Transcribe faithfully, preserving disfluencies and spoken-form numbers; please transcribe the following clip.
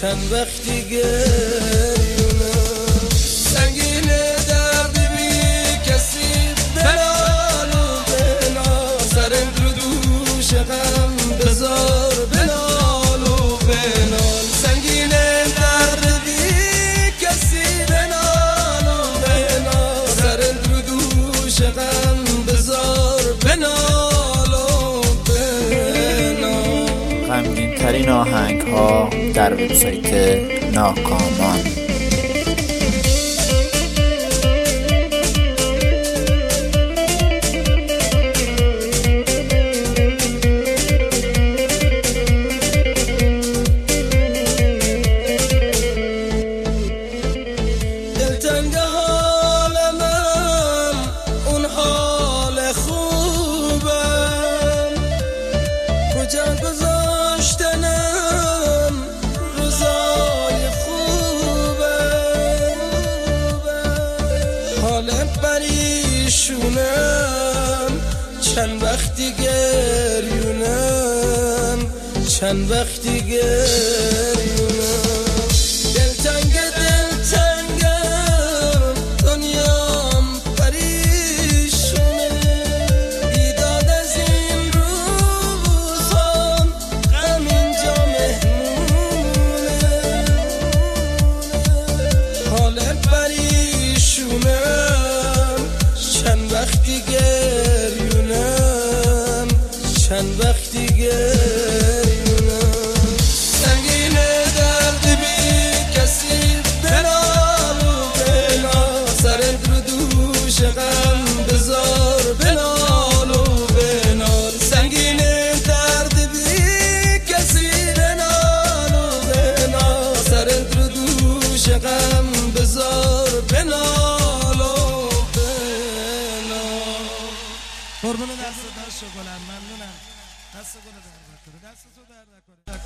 چند وقتی گریونم سنگین درد بی کسی بنال و بنا سرم رو دوش غم بذار بنال و بنال سنگین درد بی کسی بنال و بنا سرم رو دوش غم بذار بنال و بنا. غمگین ترین آهنگ ها در وبسایت ناکامان. دلتنگ حال من اون حال خوبم کجا گذاشتنم روزای خوبم حال پریشونم چند وقتی گریونم چند وقتی گریونم دلتنگ دلتنگم دنیام پریشونه بیداد از این روزام غم اینجا مهمونه حال پریشونم چند وقتی گریونم چند وقتی گریونم سنگین درد بی کسی بنال و بنا سرم رو دوش غم بذار بنال و بنال سنگین درد بی کسی بنال و بنا سرم رو دوش غم بذار بنال و بنا. قربون دست دست شکلم ممنونم. دست گل در نکنه دست تو در نکنه.